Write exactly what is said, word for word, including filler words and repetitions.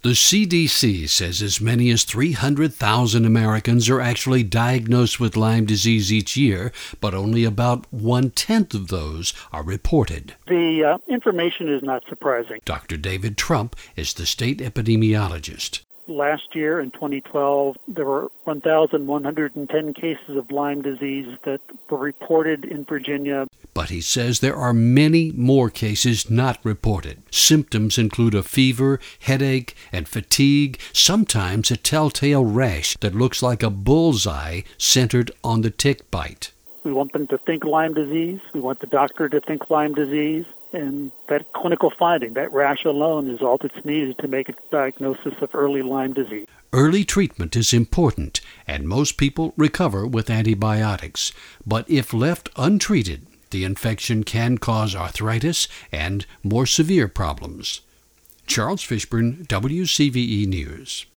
The C D C says as many as three hundred thousand Americans are actually diagnosed with Lyme disease each year, but only about one-tenth of those are reported. The uh, information is not surprising. Doctor David Trump is the state epidemiologist. Last year, in twenty twelve, there were one thousand one hundred ten cases of Lyme disease that were reported in Virginia. But he says there are many more cases not reported. Symptoms include a fever, headache, and fatigue, sometimes a telltale rash that looks like a bullseye centered on the tick bite. We want them to think Lyme disease. We want the doctor to think Lyme disease. And that clinical finding, that rash alone, is all that's needed to make a diagnosis of early Lyme disease. Early treatment is important, and most people recover with antibiotics. But if left untreated, the infection can cause arthritis and more severe problems. Charles Fishburne, W C V E News.